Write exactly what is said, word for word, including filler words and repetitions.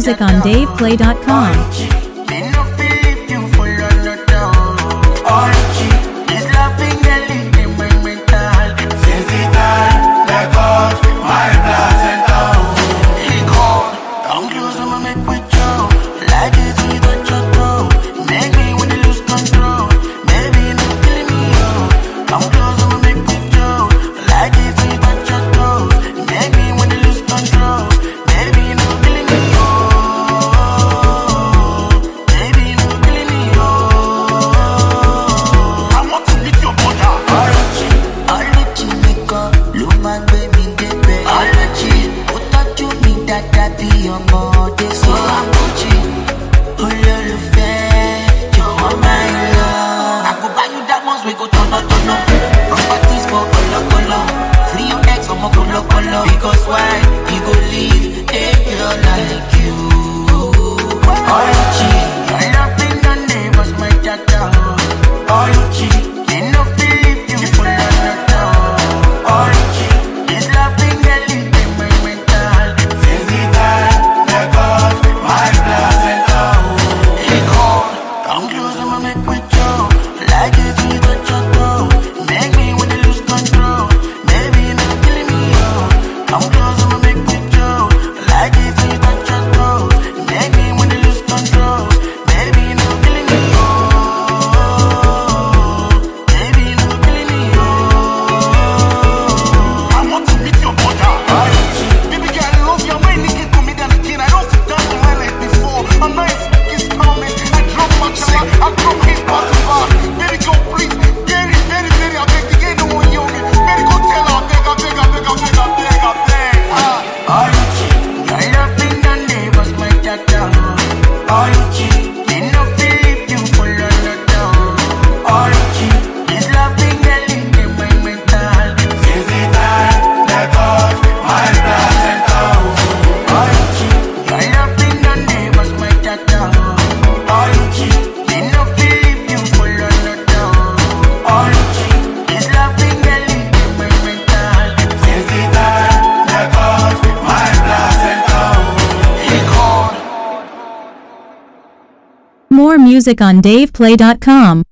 music on dave play dot com. Because why you go leave a girl like you? All you cheat, I laughing on neighbors, my tata. All you cheat, ain't no believe you for another. All you cheat, is laughing at leaving my mental. Since the time I got my placenta. Hey God, come close, I'ma make with you. Like it to you, touch your toe. Make me wanna lose control. Maybe you know killing me, oh. Come close, I'ma make with you. Like it till you touch your toes. Make me wanna lose control. Baby, you know killing me, oh. Baby, you know killing me, oh. I want to meet your mother. Baby girl, I love your mind. Nigga, to me than a kid. I don't sit down to my life before. I'm not is coming. I drop my chilla. I drop his bottom bar. Baby, go please. Very, very, very. I beg the game, no one young. Baby, go tell her. I beg, I beg, I beg, I beg, I beg, I beg. All you cheat, I laughing on neighbors, my tata. All you cheat, ain't no believe you for another. All you cheat, is laughing at leaving my mental. Since the time they got my placenta. All you cheat, I laughing on neighbors, my tata. All you cheat, ain't no believe you for another. All you cheat, is laughing at leaving my mental. Since the time they got my placenta. Hey God. More music on dave play dot com.